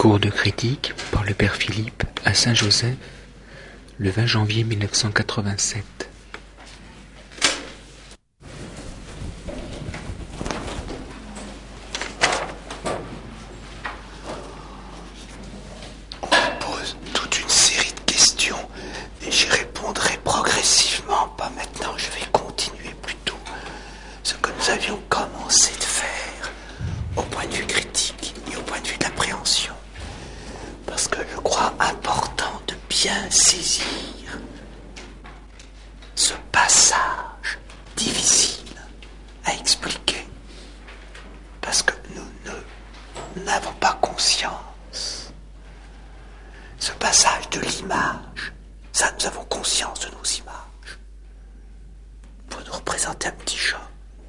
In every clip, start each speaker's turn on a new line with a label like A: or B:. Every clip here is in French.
A: Cours de critique par le père Philippe à Saint-Joseph, le 20 janvier 1987.
B: On me pose toute une série de questions et j'y répondrai progressivement, pas maintenant. Je vais continuer plutôt ce que nous avions commencé de faire au point de vue critique et au point de vue de l'appréhension. Parce que je crois important de bien saisir ce passage difficile à expliquer. Parce que nous n'avons pas conscience. Ce passage de l'image, ça, nous avons conscience de nos images. Pour nous représenter un petit chat,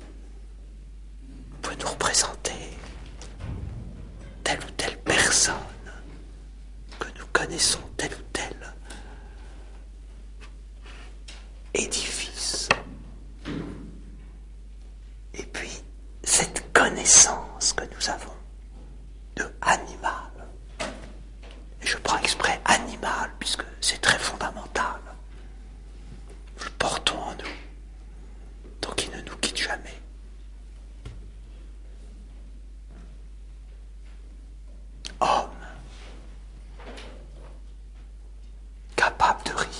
B: pour nous représenter telle ou telle personne que nous connaissons, tel ou tel édifice. Et puis, cette connaissance que nous avons de animal, et je prends exprès animal puisque c'est très fondamental, nous le portons en nous, donc il ne nous quitte jamais. Homme, capable de rire.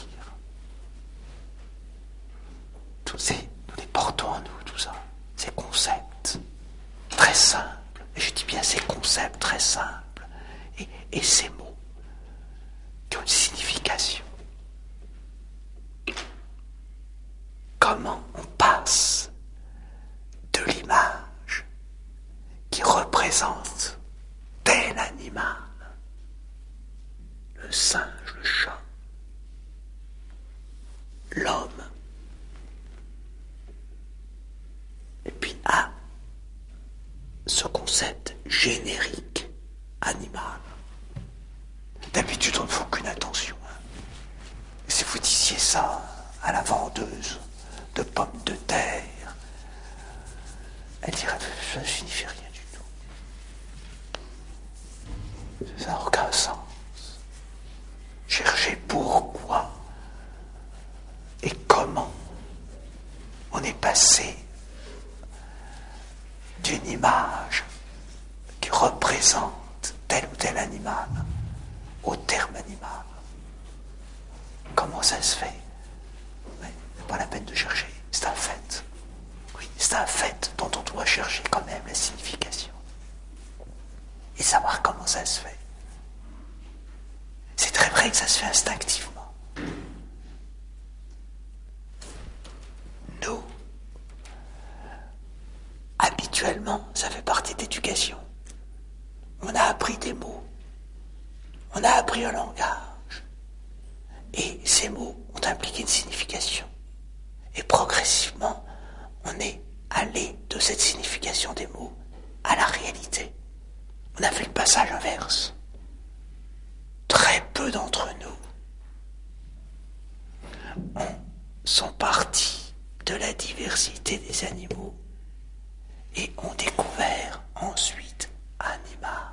B: Nous les portons en nous, tout ça. Ces concepts très simples, et je dis bien ces concepts très simples, et ces mots qui ont une signification. Comment on passe de l'image qui représente tel animal, le singe, le chat, l'homme, et puis à ce concept générique animal. D'habitude, on ne faut qu'une attention. Et si vous disiez ça à la vendeuse de pommes de terre, elle dirait ça ne signifie rien du tout. Ça n'a aucun sens. Chercher pourquoi et comment on est passé d'une image qui représente tel ou tel animal au terme animal. Comment ça se fait? Mais c'est pas la peine de chercher, c'est un fait. Oui, c'est un fait dont on doit chercher quand même la signification. Et savoir comment ça se fait. C'est très vrai que ça se fait instinctivement. Nous, habituellement, ça fait partie de l'éducation. On a appris des mots. On a appris un langage. Et ces mots ont impliqué une signification. Et progressivement, on est allé de cette signification des mots à la réalité. On a fait le passage inverse. Très peu d'entre nous sont partis de la diversité des animaux et ont découvert ensuite animal.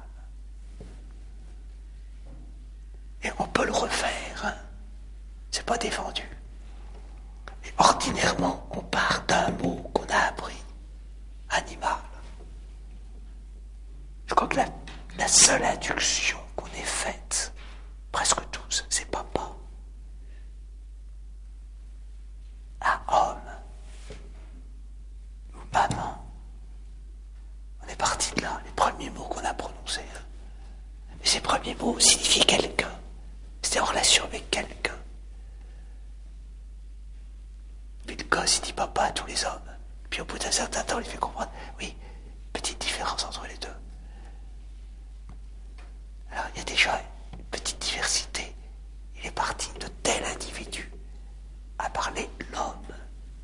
B: Et on peut le refaire, hein. C'est pas défendu. Et ordinairement, on part d'un mot qu'on a appris, animal. Je crois que la seule induction qu'on ait faite, presque tous, c'est papa. À homme ou maman. On est parti de là, les premiers mots qu'on a prononcés. Et ces premiers mots signifiaient quelqu'un. C'était en relation avec quelqu'un. Puis le gosse, il dit papa à tous les hommes. Puis au bout d'un certain temps, il fait comprendre, oui, petite différence entre les deux. Alors il y a déjà une petite diversité. Il est parti de tel individu à parler l'homme.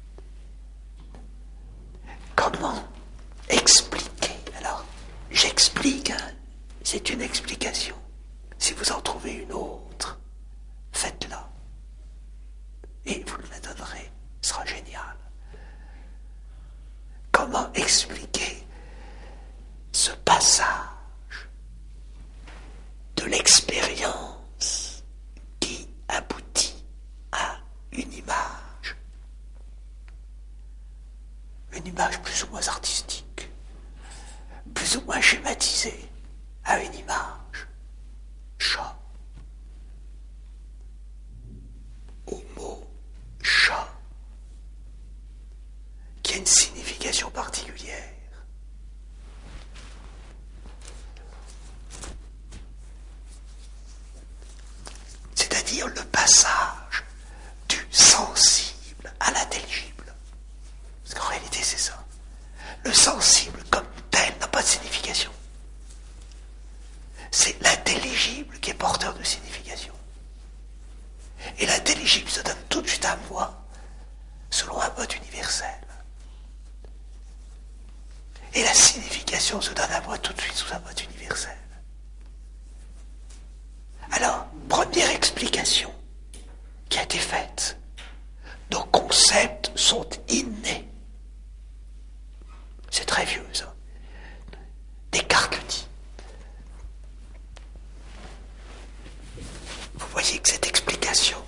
B: Comment expliquer? Alors, j'explique, hein, c'est une explication. Si vous en trouvez une autre, faites-la. Et vous me la donnerez, ce sera génial. Comment expliquer ce passage une image plus ou moins artistique, plus ou moins schématisée, à une image, chat. Au mot chat, qui a une signification particulière. C'est-à-dire le passage du sensible à l'intelligible. Parce qu'en réalité, c'est ça. Le sensible, comme tel, n'a pas de signification. C'est l'intelligible qui est porteur de signification. Et l'intelligible se donne tout de suite à moi, selon un mode universel. Et la signification se donne à moi tout de suite sous un mode universel. Alors, première explication qui a été faite. Nos concepts sont innés. C'est très vieux, ça. Descartes le dit. Vous voyez que cette explication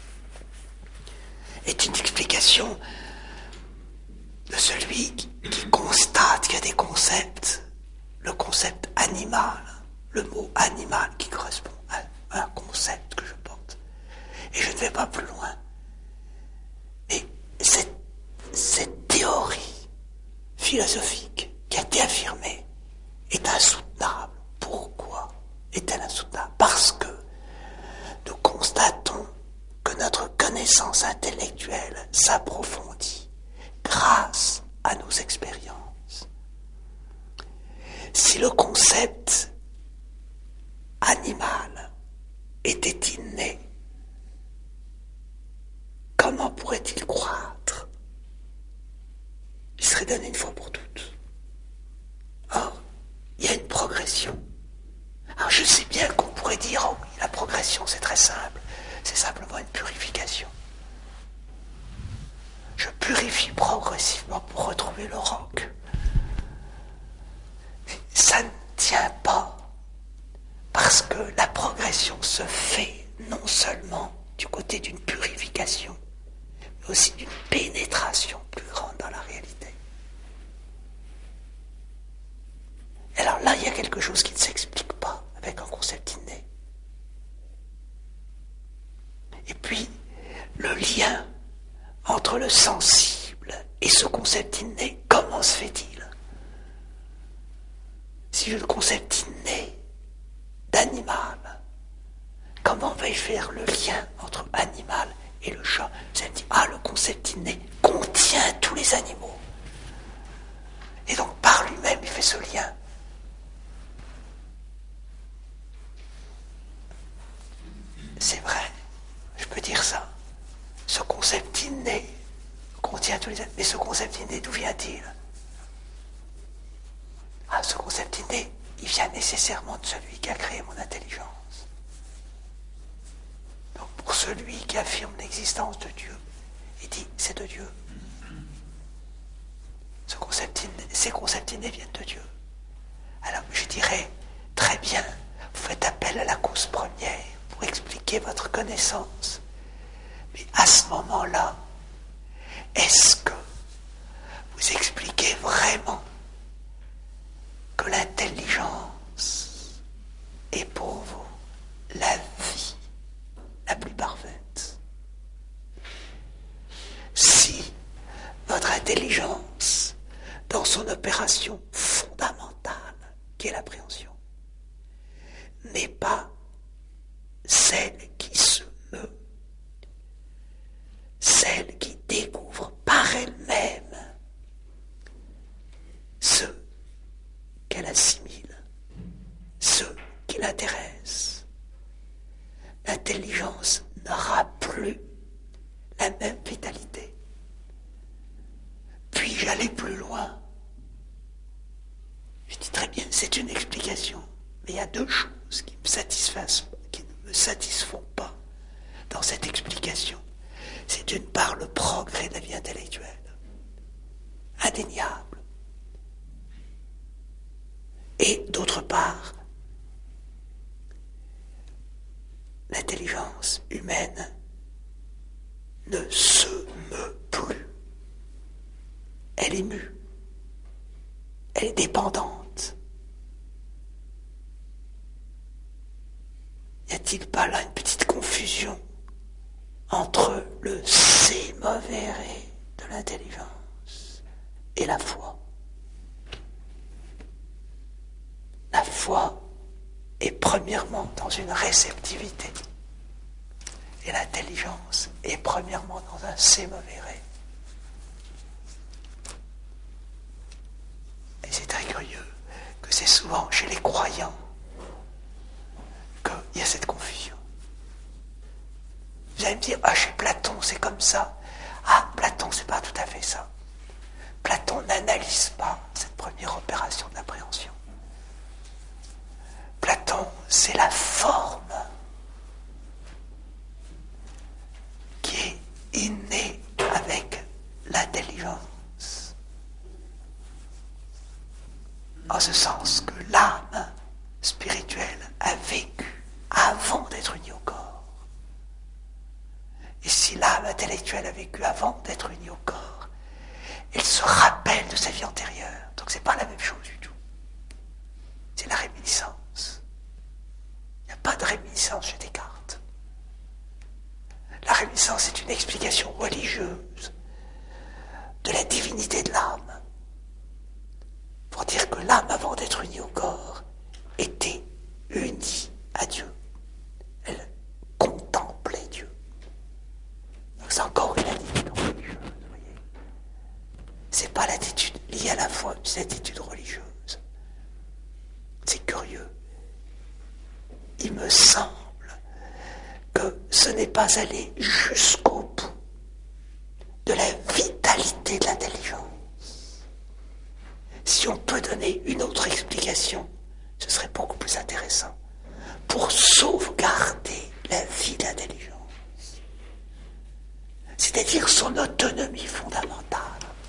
B: est une explication de celui qui constate qu'il y a des concepts, le concept animal, le mot animal qui correspond à un concept que je porte. Et je ne vais pas plus loin. Mais cette théorie philosophique qui a été affirmée est insoutenable. Pourquoi est-elle insoutenable? Parce que nous constatons que notre connaissance intellectuelle s'approfondit grâce à nos expériences. Si le concept animal était inné, comment pourrait-il croître? Il serait donné une fois pour toutes. Or, il y a une progression. Alors je sais bien qu'on pourrait dire, oh oui, la progression c'est très simple, c'est simplement une purification. Je purifie progressivement pour retrouver le roc. Ça ne tient pas, parce que la progression se fait non seulement du côté d'une purification, mais aussi d'une pénétration plus grande dans la réalité. Alors là, il y a quelque chose qui ne s'explique pas avec un concept inné. Et puis, le lien entre le sensible et ce concept inné, comment se fait-il? Si j'ai le concept inné d'animal, comment vais-je faire le lien entre animal et le chat? Vous allez me dire, ah, le concept inné contient tous les animaux. Et donc, par lui-même, il fait ce lien. C'est vrai, je peux dire ça. Ce concept inné contient tous les animaux. Mais ce concept inné, d'où vient-il? Ah, ce concept inné, il vient nécessairement de celui qui a créé mon intelligence. Donc pour celui qui affirme l'existence de Dieu, il dit c'est de Dieu. Ces concepts innés viennent de Dieu. Alors je dirais, très bien, vous faites appel à la cause première pour expliquer votre connaissance. Mais à ce moment-là, est-ce que vous expliquez vraiment que l'intelligence est pour vous la vie la plus parfaite? Si votre intelligence, dans son opération fondamentale, qui est l'appréhension, n'est pas celle qui se meut, celle qui découvre par elle-même ceux qu'elle assimile, ceux qui l'intéressent, l'intelligence n'aura plus la même vitalité. Puis-je aller plus loin? Je dis très bien, c'est une explication, mais il y a deux choses qui ne me satisfont pas dans cette explication. C'est d'une part le progrès de la vie intellectuelle, indéniable, et d'autre part l'intelligence humaine ne se meut plus. Elle elle est mue, elle est dépendante. Y a-t-il pas là une petite confusion entre le c'est mauvais ré de l'intelligence et la foi? La foi est premièrement dans une réceptivité et l'intelligence est premièrement dans un c'est mauvais ré. Et c'est très curieux que c'est souvent chez les croyants qu'il y a cette confusion. Vous allez me dire, chez Platon c'est comme ça. Platon c'est pas tout à fait ça. Platon n'analyse pas cette première opération d'appréhension. Platon, c'est la forme qui est innée avec l'intelligence. En ce sens que l'âme spirituelle a vécu avant d'être unie au corps. Et si l'âme intellectuelle a vécu avant d'être unie au corps, elle se rappelle de sa vie antérieure. Donc c'est pas la même chose du tout. C'est la réminiscence. Il n'y a pas de réminiscence chez Descartes. La réminiscence est une explication religieuse de la divinité de l'âme. Pour dire que l'âme, avant d'être unie au corps, était unie à Dieu. Elle contemplait Dieu. Donc c'est encore une attitude religieuse, vous voyez. C'est pas l'attitude liée à la foi, c'est l'attitude religieuse. C'est curieux. Il me semble que ce n'est pas aller jusqu'au bout de la vitalité de l'intelligence. Si on peut donner une autre explication, ce serait beaucoup plus intéressant. Pour sauvegarder la vie de l'intelligence. C'est-à-dire son autonomie fondamentale.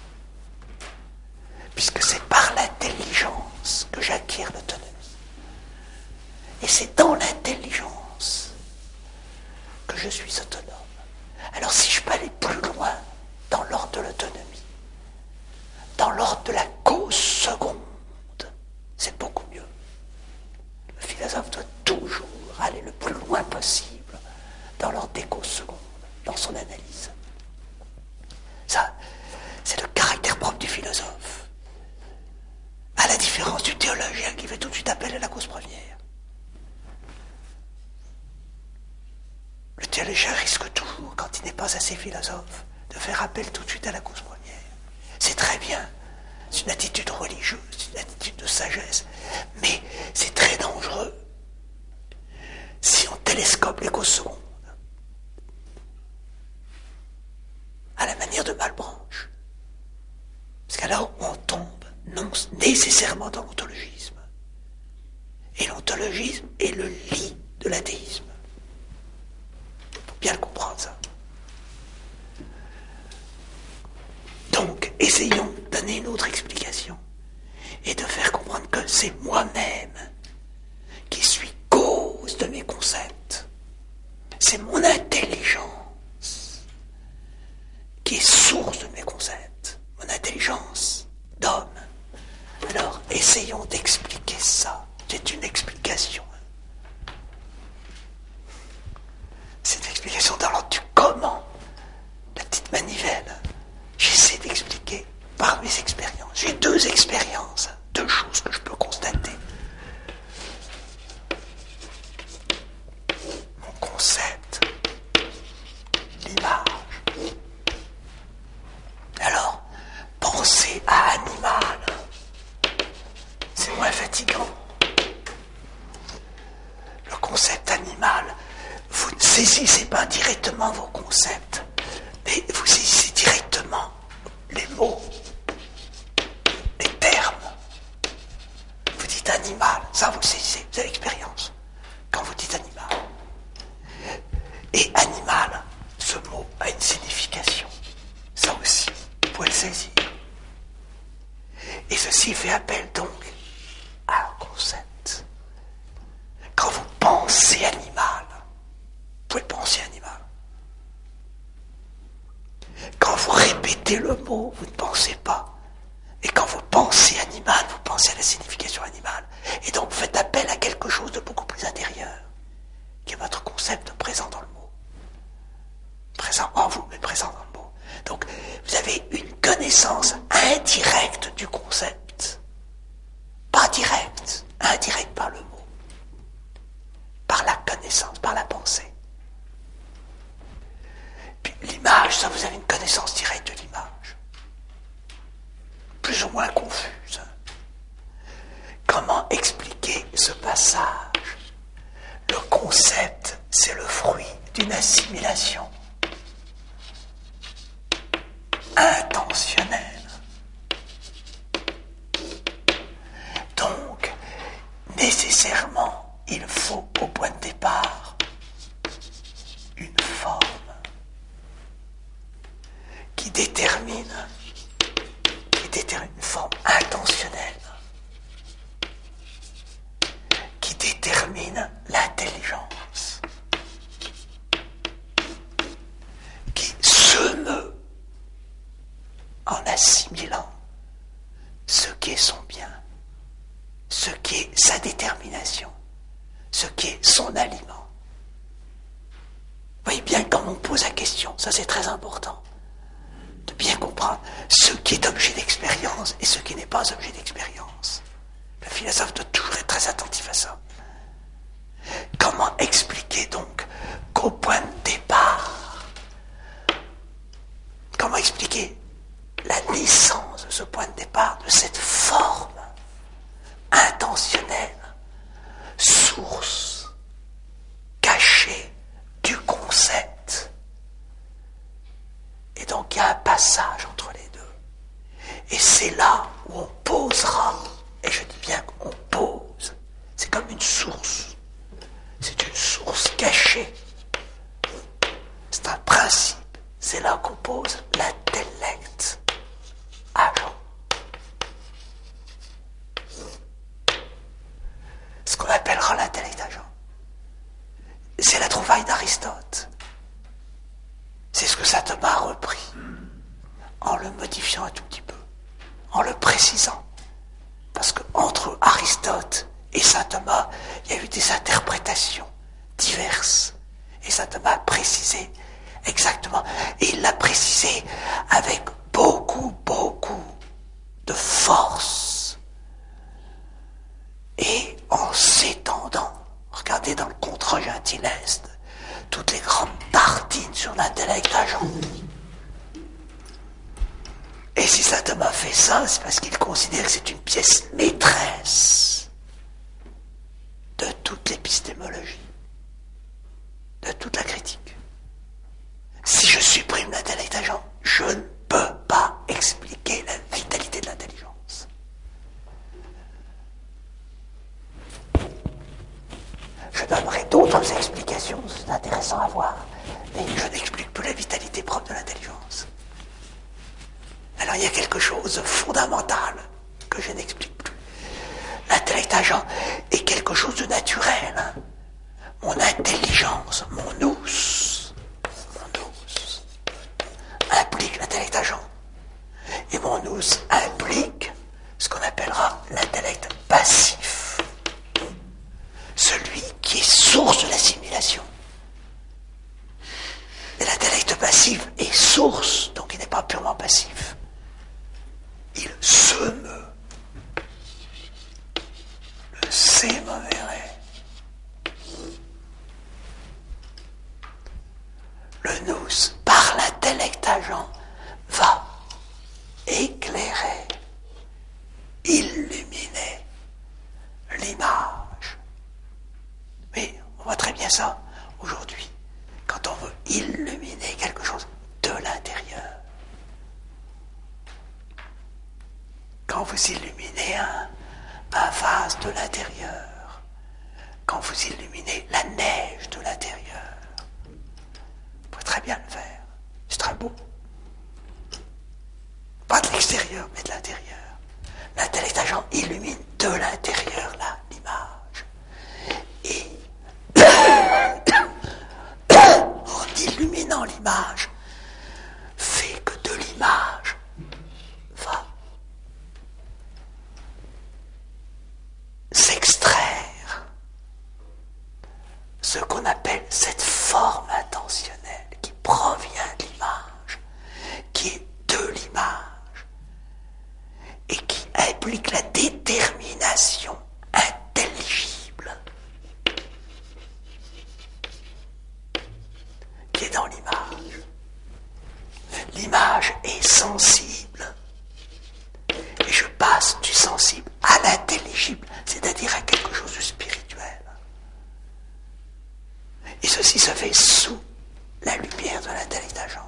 B: Puisque c'est par l'intelligence que j'acquiers l'autonomie. Et c'est dans l'intelligence que je suis autonome. Alors si je peux aller plus loin dans l'ordre de l'autonomie, dans l'ordre de la cause seconde, c'est beaucoup mieux. Le philosophe doit toujours aller le plus loin possible dans l'ordre des causes secondes, dans son analyse. Ça, c'est le caractère propre du philosophe. À la différence du théologien qui fait tout de suite appel à la cause première. Le théologien risque toujours, quand il n'est pas assez philosophe, de faire appel tout de suite à la cause première. C'est très bien, c'est une attitude religieuse, c'est une attitude de sagesse, mais c'est très dangereux si on télescope les causes secondes. À la manière de Malebranche. Parce qu'alors on tombe non nécessairement dans l'ontologisme. Et l'ontologisme est le lit de l'athéisme. Il faut bien le comprendre, ça. Donc, essayons de donner une autre explication et de faire comprendre que c'est moi-même qui suis cause de mes concepts. C'est mon intelligence qui est source de mes concepts. Mon intelligence d'homme. Alors, essayons d'expliquer ça. C'est une explication. C'est une explication dans l'ordre du comment. La petite manivelle. J'essaie d'expliquer par mes expériences. J'ai deux expériences, deux choses que je peux constater. Mon concept, l'image. Alors, penser à animal, c'est moins fatigant. Le concept animal, vous ne saisissez pas directement vos concepts, mais vous saisissez directement les mots, les termes. Vous dites animal, ça vous saisissez, vous avez l'expérience. Quand vous dites animal. Et animal, ce mot a une signification. Ça aussi, vous pouvez le saisir. Et ceci fait appel donc à un concept. Quand vous pensez animal, vous pouvez penser animal. Quand vous répétez le mot, vous ne pensez pas indirect du concept. Pas direct, indirect par le mot, par la connaissance, par la pensée. Puis l'image, ça vous avez une connaissance directe de l'image, plus ou moins confuse. Comment expliquer ce passage? Le concept, c'est le fruit d'une assimilation intentionnelle. Donc, nécessairement, il faut au point de départ une forme qui détermine une forme intentionnelle, qui détermine l'intelligence, qui se meut en assimilant ce qui est son bien, ce qui est sa détermination, ce qui est son aliment. Vous voyez bien quand on pose la question, ça c'est très important, de bien comprendre ce qui est objet d'expérience et ce qui n'est pas objet d'expérience. Le philosophe doit toujours être très attentif à ça. Comment expliquer donc qu'au point de départ, comment expliquer la naissance de ce point de départ, de cette forme intentionnelle, source cachée du concept. Et donc il y a un passage entre les deux. Et c'est là où on posera, et je dis bien qu'on pose, c'est comme une source. C'est une source cachée. C'est un principe. C'est là qu'on pose l'intellect agent. Ce qu'on appellera l'intellect agent. C'est la trouvaille d'Aristote. C'est ce que saint Thomas a repris, en le modifiant un tout petit peu, en le précisant. Parce qu'entre Aristote et saint Thomas, il y a eu des interprétations diverses. Et saint Thomas a précisé exactement. Et il l'a précisé avec beaucoup de force. Et en s'étendant, regardez dans le Contra Gentileste, toutes les grandes tartines sur l'intellect agent. Et si saint Thomas fait ça, c'est parce qu'il considère que c'est une pièce maîtresse de toute l'épistémologie, de toute la critique. Si je supprime l'intellect agent, je ne peux pas expliquer la vitalité de l'intelligence. Je donnerai d'autres explications, c'est intéressant à voir, mais je n'explique plus la vitalité propre de l'intelligence. Alors il y a quelque chose de fondamental que je n'explique plus. L'intellect agent est quelque chose de naturel. Mon intelligence, mon nous, implique l'intellect agent. Et mon nous implique ce qu'on appellera l'intellect passif. Celui qui est source de l'assimilation. Et l'intellect passif est source, donc il n'est pas purement passif. Il se meut. Le sémovere. Le nous, par l'intellect agent, va éclairer, illuminer l'image. Mais on voit très bien ça aujourd'hui, quand on veut illuminer quelque chose de l'intérieur. Quand vous illuminez un vase de l'intérieur, quand vous illuminez la neige de l'intérieur, vous pouvez très bien le faire. C'est très beau. Pas de l'extérieur, mais de l'intérieur. L'intellect agent illumine de l'intérieur l'image. Et en illuminant l'image, fait que de l'image va s'extraire ce qu'on appelle cette forme intentionnelle qui provient de l'image, qui est de l'image, et qui implique la détermination intelligible qui est dans l'image. L'image est sensible et je passe du sensible à l'intelligible, c'est-à-dire à quelque chose de spirituel. Et ceci se fait sous la lumière de l'intellect agent.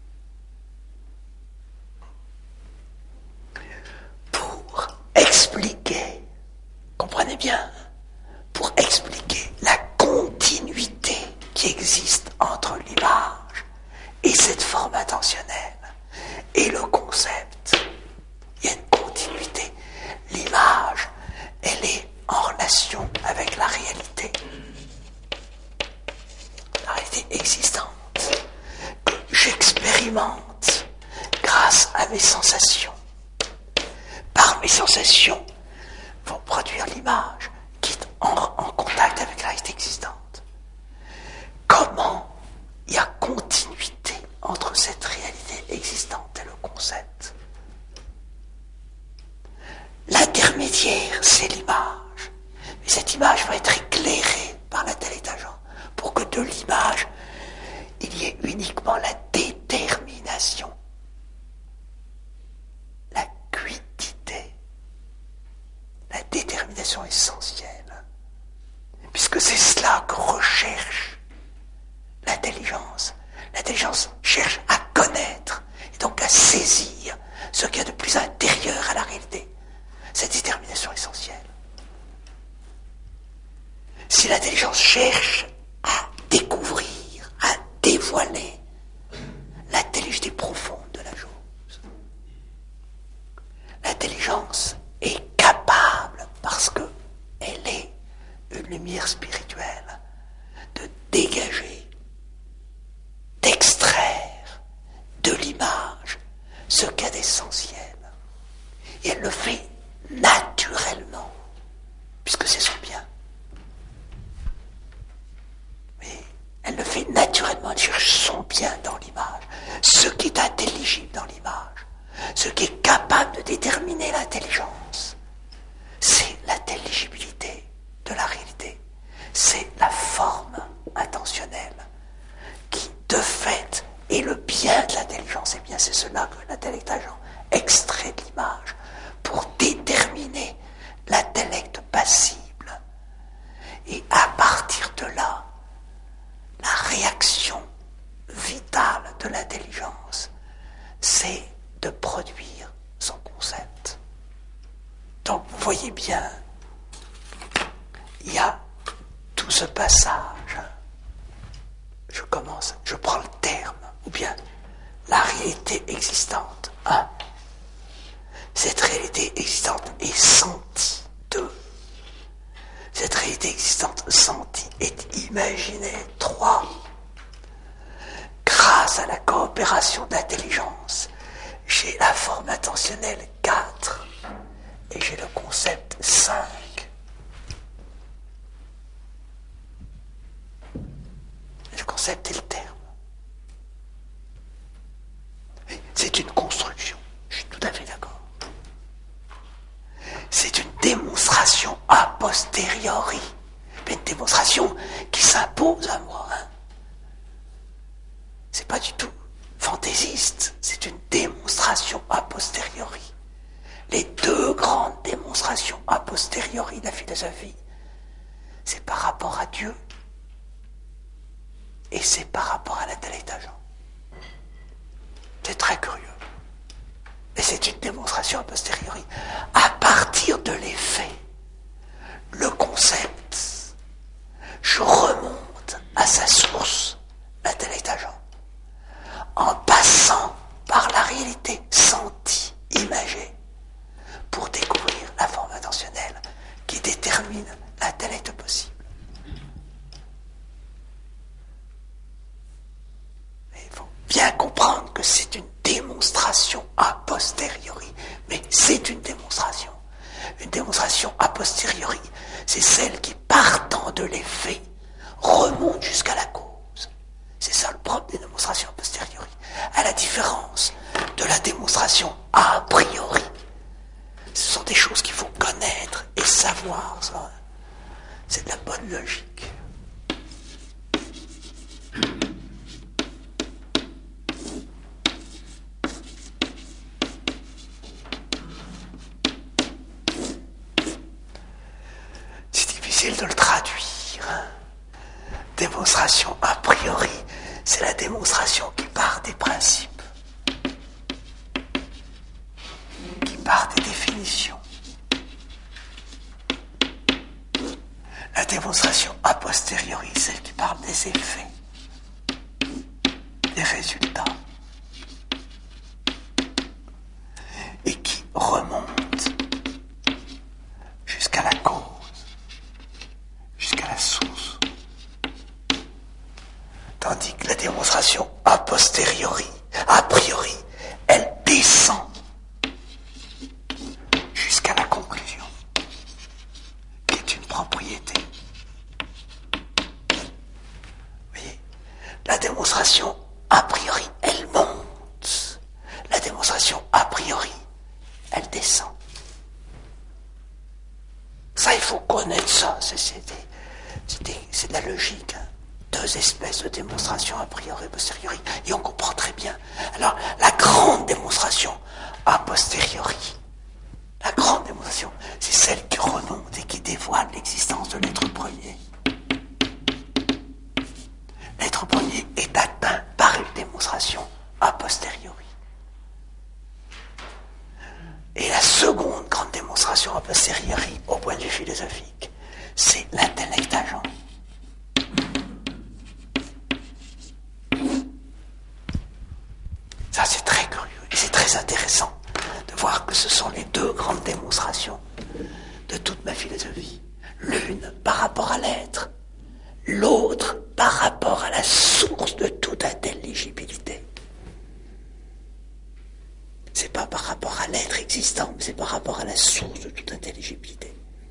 B: Pour expliquer, comprenez bien, pour expliquer la continuité qui existe entre l'image et cette forme intentionnelle et le concept, il y a une continuité. L'image, elle est en relation avec la réalité existante, que j'expérimente grâce à mes sensations. Par mes sensations vont produire l'image qui est en contact avec la réalité existante. Comment il y a continuité entre cette réalité existante et le concept? L'intermédiaire, c'est l'image. Mais cette image va être éclairée par l'intellect agent pour que de l'image, il y ait uniquement la détermination, la quiddité, la détermination essentielle. Puisque c'est cela que recherche l'intelligence. L'intelligence cherche à connaître et donc à saisir ce qu'il y a de plus intérieur à la réalité. Cette détermination essentielle. Si l'intelligence cherche à découvrir, à dévoiler l'intelligence profonde de la chose, l'intelligence est capable, parce qu'elle est une lumière spirituelle, de dégager, d'extraire de l'image ce qu'il y a d'essentiel. Et elle le fait naturellement, puisque c'est son bien. Mais elle le fait naturellement, elle cherche son bien dans l'image, ce qui est intelligible dans l'image, ce qui est capable de déterminer l'intelligence. C'est l'intelligibilité de la réalité, c'est la forme intentionnelle qui, de fait, est le bien de l'intelligence. Et bien c'est cela que l'intellect agent extrait de l'image pour déterminer l'intellect passible. Et à partir de là, la réaction vitale de l'intelligence, c'est de produire son concept. Donc vous voyez bien, il y a tout ce passage. Je prends le terme, ou bien la réalité existante. 1. Cette réalité existante est sentie. 2. Cette réalité existante sentie est imaginée. 3. Grâce à la coopération d'intelligence, j'ai la forme intentionnelle. 4. Et j'ai le concept. 5. Le concept est le terme. C'est une construction. Je suis tout à fait d'accord. C'est une démonstration a posteriori. Une démonstration qui s'impose à moi. C'est pas du tout fantaisiste. C'est une démonstration a posteriori. Les deux grandes démonstrations a posteriori de la philosophie, c'est par rapport à Dieu et c'est par rapport à l'intellect agent. C'est très curieux. Et c'est une démonstration a posteriori. À partir de l'effet, le concept, je remonte à sa source, l'intellect agent, en passant par la réalité sentie, imagée, pour découvrir la forme intentionnelle qui détermine l'intellect possible. Il faut bien comprendre que c'est une démonstration a posteriori. Mais c'est une démonstration. Une démonstration a posteriori, c'est celle qui, partant de l'effet, remonte jusqu'à la cause. C'est ça le propre des démonstrations a posteriori. À la différence de la démonstration a priori, des choses qu'il faut connaître et savoir, ça. C'est de la bonne logique. C'est difficile de le traduire. Démonstration a priori, c'est la démonstration qui part des principes, qui part des définitions. La démonstration a posteriori, celle qui parle des effets, des résultats, et qui remonte jusqu'à la cause, jusqu'à la source. Tandis que la démonstration a posteriori, a priori, elle descend jusqu'à la conclusion, qui est une propriété. Vous voyez, la démonstration a priori, elle monte. La démonstration a priori, elle descend. Ça, il faut connaître ça. C'est de la logique. Hein. Deux espèces de démonstration a priori et posteriori. Et on comprend très bien. Alors, la grande démonstration a posteriori, la grande démonstration, c'est celle qui remonte et qui dévoile l'existence de l'être premier. L'être premier est atteint par une démonstration a posteriori. Et la seconde grande démonstration a posteriori, au point de vue philosophique, c'est l'intellect agent. Ça, c'est très curieux et c'est très intéressant de voir que ce sont les deux grandes démonstrations de toute ma philosophie. L'une par rapport à l'être, l'autre par rapport à la source de toute intelligibilité. C'est pas par rapport à l'être existant, mais c'est par rapport à la source de toute intelligibilité.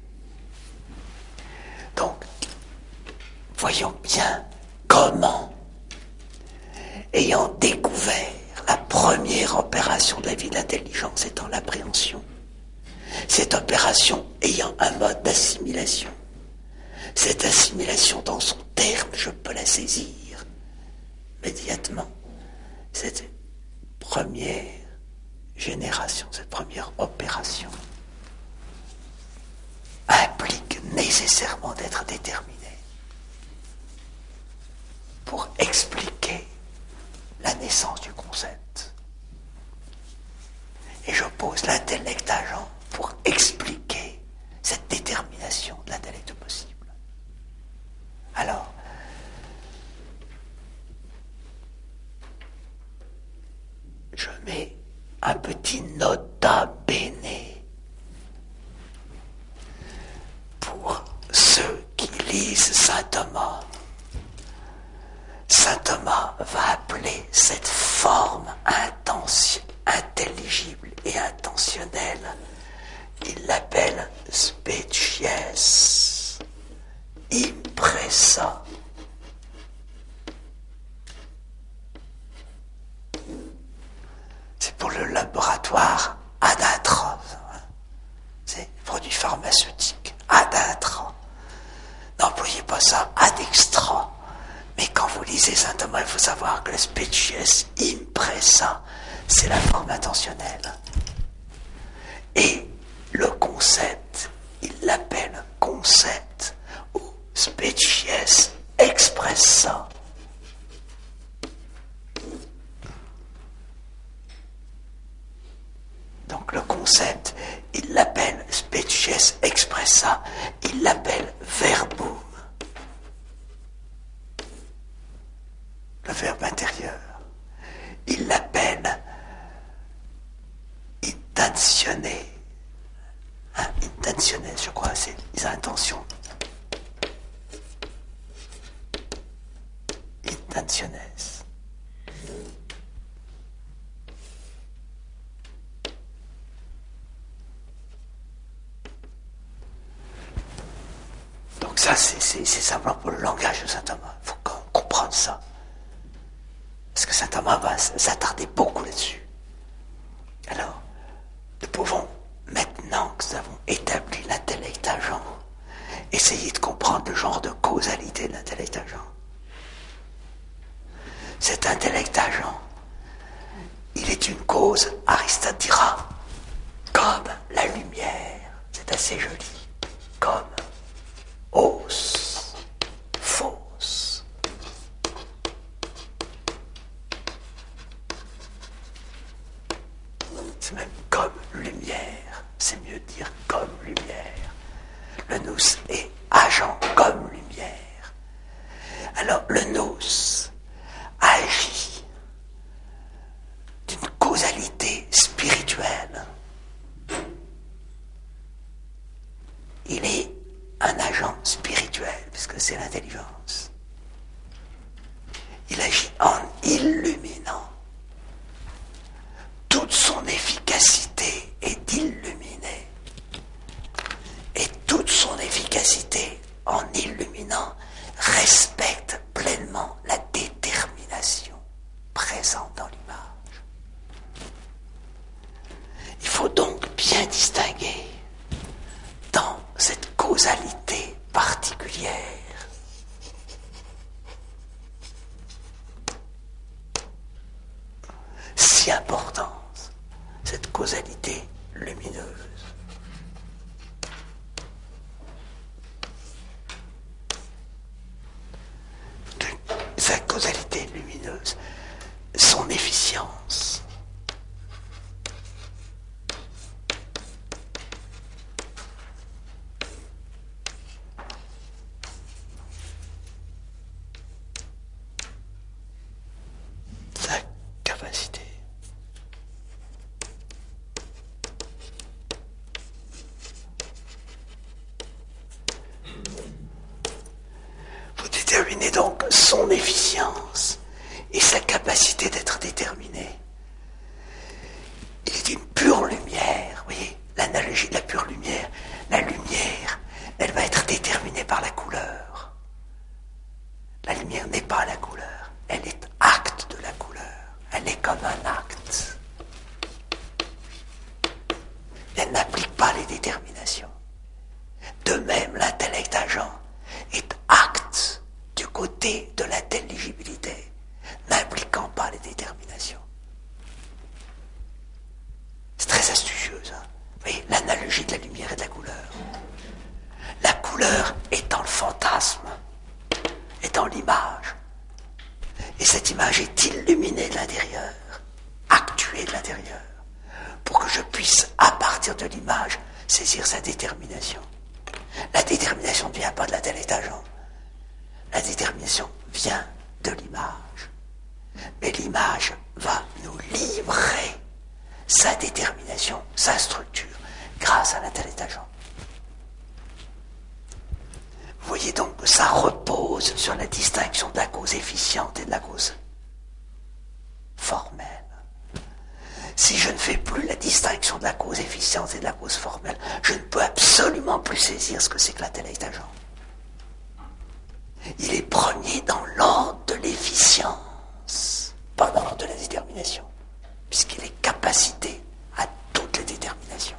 B: Donc, voyons bien comment, ayant découvert la première opération de la vie de l'intelligence étant l'appréhension, cette opération ayant un mode d'assimilation, cette assimilation dans son terme, je peux la saisir immédiatement. Cette première génération, cette première opération implique nécessairement d'être déterminée pour expliquer la naissance du concept. Et je pose l'intellect agent pour expliquer cette détermination de l'intellect possible. Alors, je mets un petit nota bene pour ceux qui lisent saint Thomas. Saint Thomas va appeler cette forme intelligible et intentionnelle, il l'appelle species impressa. C'est pour le laboratoire ad intra. C'est produit pharmaceutique ad intra. N'employez pas ça ad extra. Mais quand vous lisez saint Thomas, il faut savoir que la species impressa, c'est la forme intentionnelle. Et le concept, il l'appelle concept ou species expressa. Donc le concept, il l'appelle species expressa, il l'appelle verbum. Le verbe intérieur. Il l'appelle intentionné. Intentionné, je crois, c'est les intentions. Intentionnes. Donc ça, c'est simplement pour le langage de saint Thomas. Il faut comprendre ça. Parce que saint Thomas va s'attarder beaucoup là-dessus. Alors, nous pouvons maintenant maintenant que nous avons établi l'intellect agent, essayez de comprendre le genre de causalité de l'intellect agent. Cet intellect agent, il est une cause, Aristote dira, comme la lumière, c'est assez joli, comme os, fausse. C'est même comme lumière, c'est mieux de dire comme lumière. Le nous est agent comme lumière. Alors le nous agit d'une causalité spirituelle. Il est un agent spirituel, puisque c'est l'intelligence. Il agit en illuminant. Toute son efficacité est d'illuminer. Et toute son efficacité, en illuminant, respecte pleinement la détermination présente dans l'image. Il faut donc bien distinguer dans cette causalité particulière si importante, cette causalité lumineuse. Sa causalité lumineuse, son efficience. Sa capacité. Vous déterminez donc son efficience et sa capacité d'être déterminé. Il est une pure lumière, vous voyez, l'analogie de la pure lumière. La lumière, elle va être déterminée par la couleur. La lumière n'est pas la couleur, elle est acte de la couleur. Elle est comme un acte. Elle n'applique pas les déterminations. De même, l'intellect agent est acte du côté de l'intelligibilité, n'impliquant pas les déterminations. C'est très astucieux, ça. Vous voyez, l'analogie de la lumière et de la couleur. La couleur est dans le fantasme, est dans l'image. Et cette image est illuminée de l'intérieur, actuée de l'intérieur, pour que je puisse, à partir de l'image, saisir sa détermination. La détermination ne vient pas de l'intellect agent. La détermination vient de l'image. Mais l'image va nous livrer sa détermination, sa structure, grâce à l'intellect agent. Vous voyez donc que ça repose sur la distinction de la cause efficiente et de la cause formelle. Si je ne fais plus la distinction de la cause efficiente et de la cause formelle, je ne peux absolument plus saisir ce que c'est que l'intellect agent. Il est premier dans l'ordre de l'efficience, pas dans l'ordre de la détermination, puisqu'il est capacité à toutes les déterminations.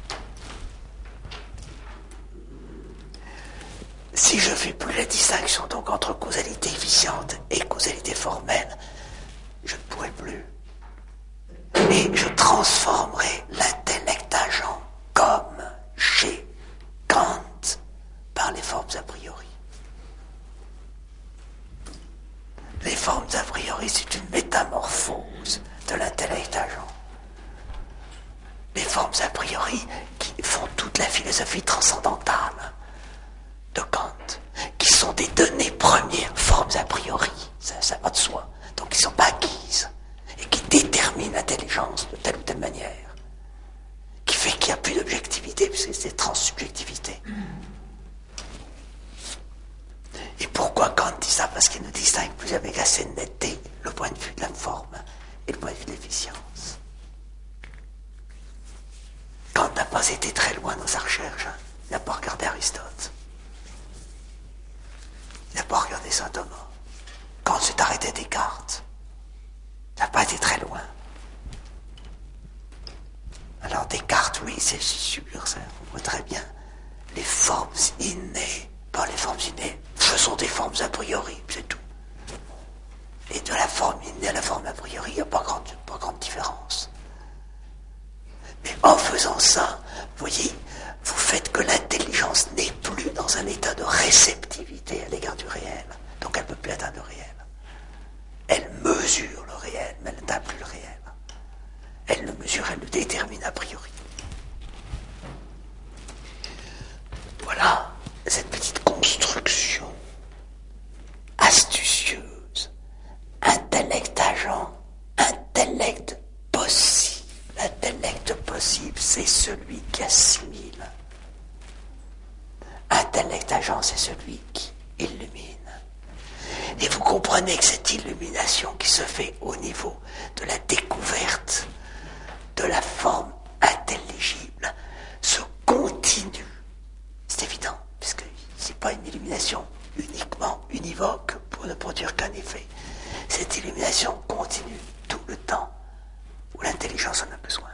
B: Si je ne fais plus la distinction donc entre causalité efficiente et causalité formelle, je ne pourrai plus. Et je transformerai l'intellect agent comme chez Kant par les formes a priori. Les formes a priori, c'est une métamorphose de l'intellect agent. Les formes a priori qui font toute la philosophie transcendantale de Kant, qui sont des données premières, formes a priori, ça va de soi, donc qui ne sont pas acquises, et qui déterminent l'intelligence de telle ou telle manière, qui fait qu'il n'y a plus d'objectivité, puisque c'est transsubjectivité. Et pourquoi Kant dit ça? Parce qu'il ne distingue plus avec assez de netteté le point de vue de la forme et le point de vue de l'efficience. Kant n'a pas été très loin dans sa recherche, hein. Il n'a pas regardé Aristote. Il n'a pas regardé saint Thomas. Kant s'est arrêté à Descartes. Il n'a pas été très loin. Alors Alors Descartes, oui, c'est sûr, ça, on voit très bien. Les formes innées, pas les formes innées, ce sont des formes a priori, c'est tout. Et de la forme innée à la forme a priori, il n'y a pas grande différence. Mais en faisant ça, vous voyez, vous faites que l'intelligence n'est plus dans un état de réceptivité à l'égard du réel. Donc elle ne peut plus atteindre le réel. Elle mesure le réel, mais elle n'atteint plus le réel. Elle le mesure, elle le détermine a priori. Voilà cette petite construction astucieuse. Intellect agent, intellect possible. L'intellect possible, c'est celui qui assimile. Intellect agent, c'est celui qui illumine. Et vous comprenez que cette illumination qui se fait au niveau de la découverte de la forme intelligible se continue. C'est évident, puisque ce n'est pas une illumination uniquement univoque pour ne produire qu'un effet. Cette illumination continue tout le temps où l'intelligence en a besoin.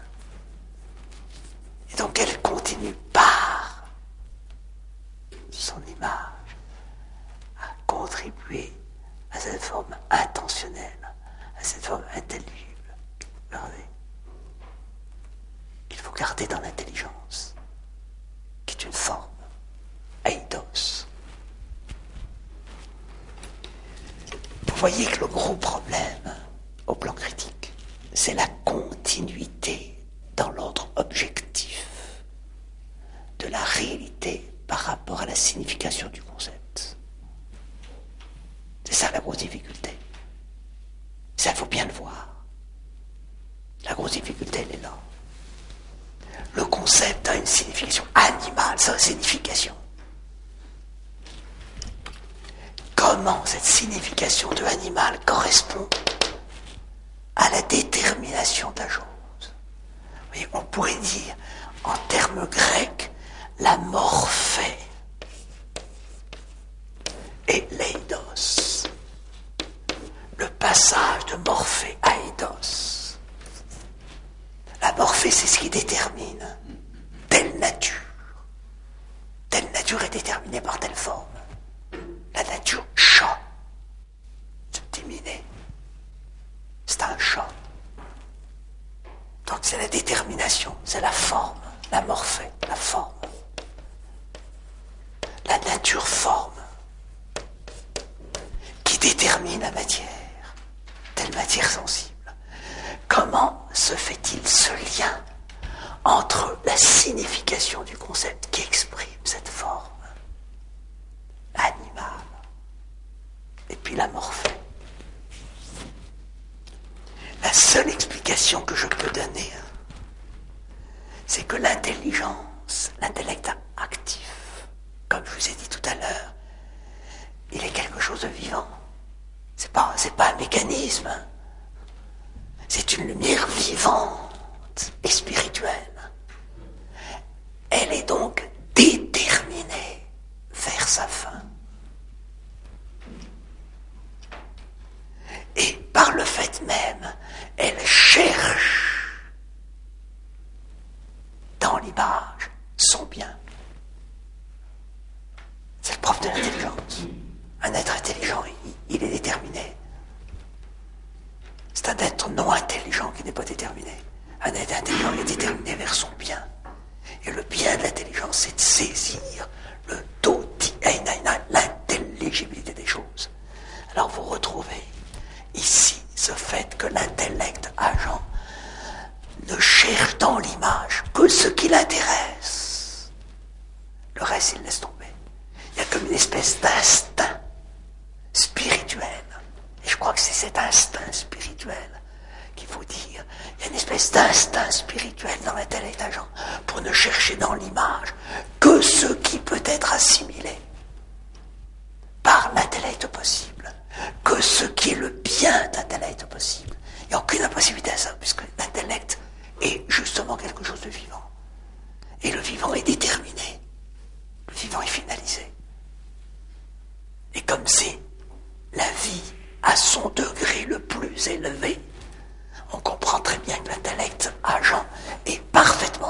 B: Et donc elle continue par son image à contribuer à cette forme intentionnelle, à cette forme intelligible. Regardez. Il faut garder dans l'intelligence, qui est une forme, eidos. Vous voyez que le gros problème, au plan critique, c'est la continuité dans l'ordre objectif de la réalité par rapport à la signification du concept. C'est ça la grosse difficulté. Ça, il faut bien le voir. La grosse difficulté, elle est là. Le concept a une signification animale, sa signification. Comment cette signification de animal correspond à la détermination de la chose? Vous voyez, on pourrait dire, en termes grecs, la morphée et l'eidos. Le passage de morphée à eidos. La morphée, c'est ce qui détermine telle nature. Telle nature est déterminée par telle forme. La nature chat. Subtiminé. C'est un chat. Donc c'est la détermination, c'est la forme, la morphée, la forme. La nature forme qui détermine la matière, telle matière sensible. Comment se fait-il ce lien entre la signification du concept qui exprime cette forme animale et puis la morphée? La seule explication que je peux donner, c'est que l'intelligence, l'intellect actif, comme je vous ai dit tout à l'heure, il est quelque chose de vivant. C'est pas un mécanisme. C'est une lumière vivante et spirituelle. Elle est donc déterminée vers sa fin. Et par le fait même, elle cherche dans l'image son bien. C'est le propre de l'intelligence. Un être intelligent, il est déterminé. C'est un être non intelligent qui n'est pas déterminé. Un être intelligent est déterminé vers son bien. Et le bien de l'intelligence, c'est de saisir le doti einaina, l'intelligibilité des choses. Alors vous retrouvez ici ce fait que l'intellect agent ne cherche dans l'image que ce qui l'intéresse. Le reste, il laisse tomber. Il y a comme une espèce d'instinct spirituel. Et je crois que c'est cet instinct spirituel qu'il faut dire. Il y a une espèce d'instinct spirituel dans l'intellect agent pour ne chercher dans l'image que ce qui peut être assimilé par l'intellect possible, que ce qui est le bien d'intellect possible. Il n'y a aucune impossibilité à ça, puisque l'intellect est justement quelque chose de vivant. Et le vivant est déterminé. Le vivant est finalisé. Et comme c'est la vie à son degré le plus élevé, on comprend très bien que l'intellect agent est parfaitement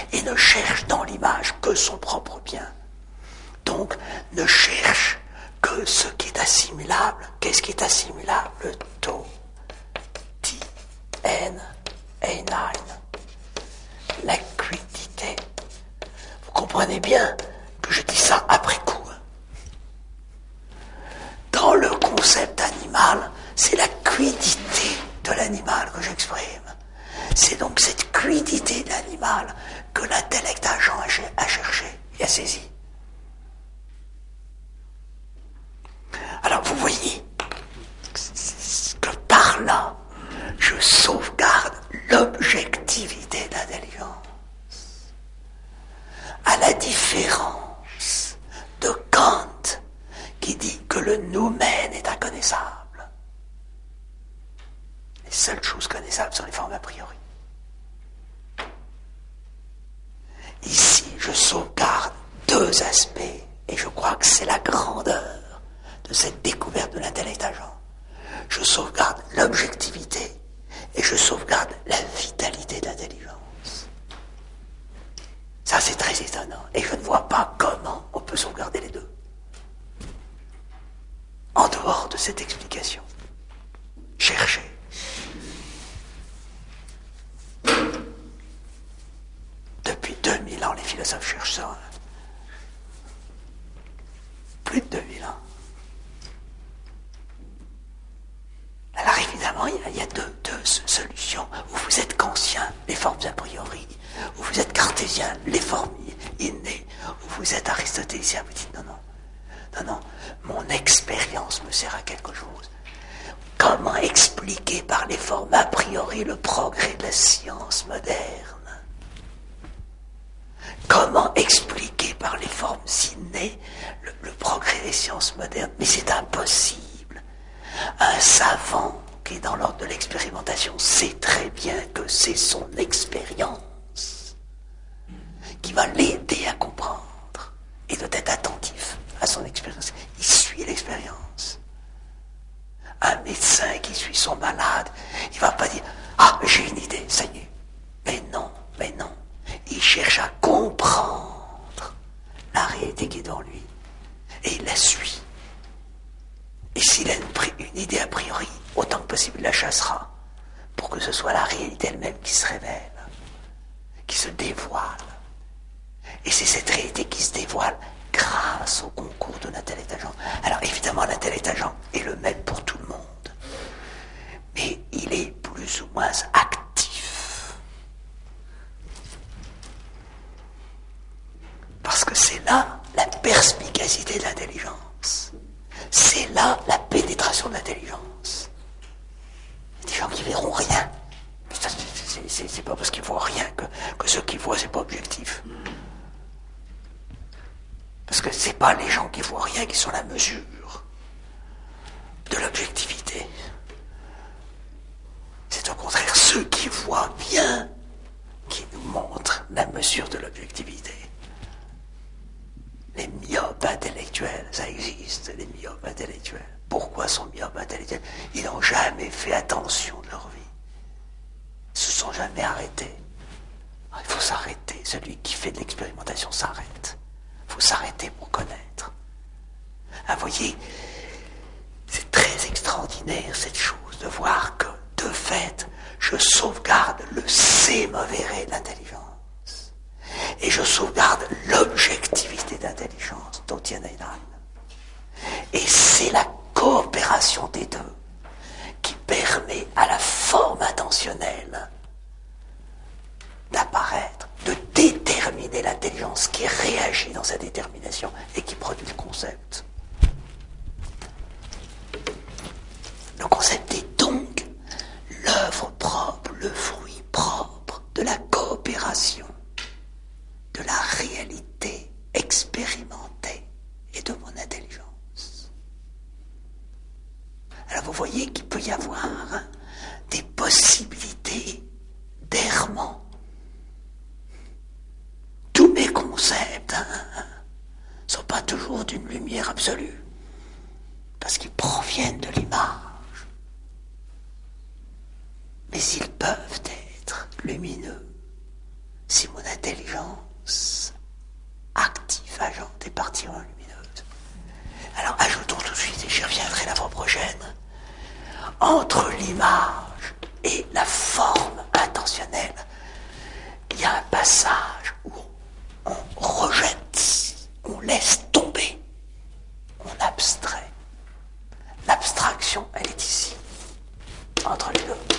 B: et ne cherche dans l'image que son propre bien. Donc, ne cherche que ce qui est assimilable. Qu'est-ce qui est assimilable? Le to, ti, en, einein. La quiddité. Vous comprenez bien que je dis ça après coup. Dans le concept animal, c'est la quiddité de l'animal que j'exprime. C'est donc cette quiddité de l'animal que l'intellect agent a cherché et a saisi. Alors vous voyez que par là, je sauvegarde l'objectivité de l'intelligence. À la différence de Kant, qui dit que le noumen est inconnaissable. Les seules choses connaissables sont les formes a priori. Ici, je sauvegarde deux aspects, et je crois que c'est la grandeur de cette découverte de l'intellect agent. Je sauvegarde l'objectivité, et je sauvegarde la vitalité d'intelligence. Ça, c'est très étonnant, et je ne vois pas comment on peut sauvegarder les deux. En dehors de cette explication. Cherchez. Depuis 2000 ans, les philosophes cherchent ça. Plus de 2000 ans. Alors évidemment, il y a deux solutions. Où vous êtes kantien, les formes a priori. Où vous êtes cartésien, les formes innées. Où vous êtes aristotélien, vous dites non, mon expérience me sert à quelque chose. Comment expliquer par les formes a priori le progrès de la science moderne? Comment expliquer par les formes innées le progrès des sciences modernes? Mais c'est impossible. Un savant qui est dans l'ordre de l'expérimentation sait très bien que c'est son expérience qui va l'aider à comprendre et doit être attentif à son expérience. Il suit l'expérience. Un médecin qui suit son malade, il ne va pas dire « Ah, j'ai une idée, ça y est ». Mais non. Il cherche à comprendre la réalité qui est dans lui. Et il la suit. Et s'il a une idée a priori, autant que possible, il la chassera pour que ce soit la réalité elle-même qui se révèle, qui se dévoile. Et c'est cette réalité qui se dévoile grâce au concours de l'intellect agent. Alors évidemment, l'intellect agent est le même pour tout le monde. Mais il est plus ou moins actif. Parce que c'est là la perspicacité de l'intelligence. C'est là la pénétration de l'intelligence. Il y a des gens qui verront rien. C'est pas parce qu'ils voient rien que ce qu'ils voient, c'est pas objectif. Parce que c'est pas les gens qui voient rien qui sont la mesure de l'objectivité. C'est au contraire ceux qui voient bien qui nous montrent la mesure de l'objectivité. Les myopes intellectuels, ça existe, les myopes intellectuels. Pourquoi sont myopes intellectuels? Ils n'ont jamais fait attention de leur vie. Ils ne se sont jamais arrêtés. Il faut s'arrêter. Celui qui fait de l'expérimentation s'arrête. Il faut s'arrêter pour connaître. Vous voyez, c'est très extraordinaire cette chose de voir que, de fait, je sauvegarde le sémovéré de l'intelligence. Et je sauvegarde l'objectivité d'intelligence d'Otienne Heinemann. Et c'est la coopération des deux qui permet à la forme intentionnelle d'apparaître, de déterminer l'intelligence qui réagit dans sa détermination et qui produit le concept. Le concept est donc l'œuvre propre, le fruit propre de la coopération, de la réalité expérimentée et de mon intelligence. Alors vous voyez qu'il peut y avoir des possibilités d'errement. Tous mes concepts ne sont pas toujours d'une lumière absolue, parce qu'ils proviennent de l'image. Mais ils peuvent être lumineux si mon intelligence particulièrement lumineuse. Alors ajoutons tout de suite, et j'y reviendrai la fois prochaine, entre l'image et la forme intentionnelle, il y a un passage où on rejette, on laisse tomber, on abstrait. L'abstraction, elle est ici, entre les deux.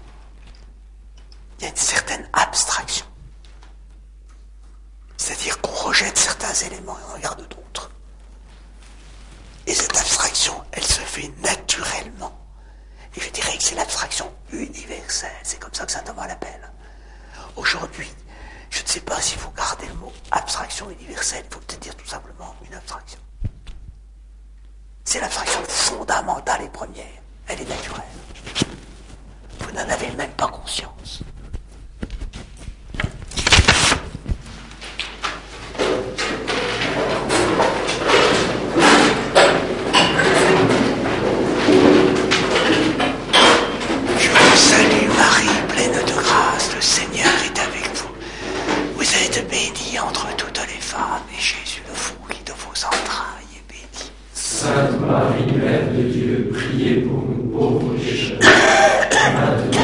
B: Il y a une certaine abstraction. C'est-à-dire qu'on rejette certains éléments et on regarde d'autres. Et cette abstraction, elle se fait naturellement. Et je dirais que c'est l'abstraction universelle. C'est comme ça que saint Thomas l'appelle. Aujourd'hui, je ne sais pas si vous gardez le mot abstraction universelle. Il faut peut-être dire tout simplement une abstraction. C'est l'abstraction fondamentale et première. Elle est naturelle. Vous n'en avez même pas conscience. Je vous salue Marie, pleine de grâce, le Seigneur est avec vous. Vous êtes bénie entre toutes les femmes, et Jésus, le fruit de vos entrailles, est béni.
C: Sainte Marie, Mère de Dieu, priez pour nous pauvres pécheurs, maintenant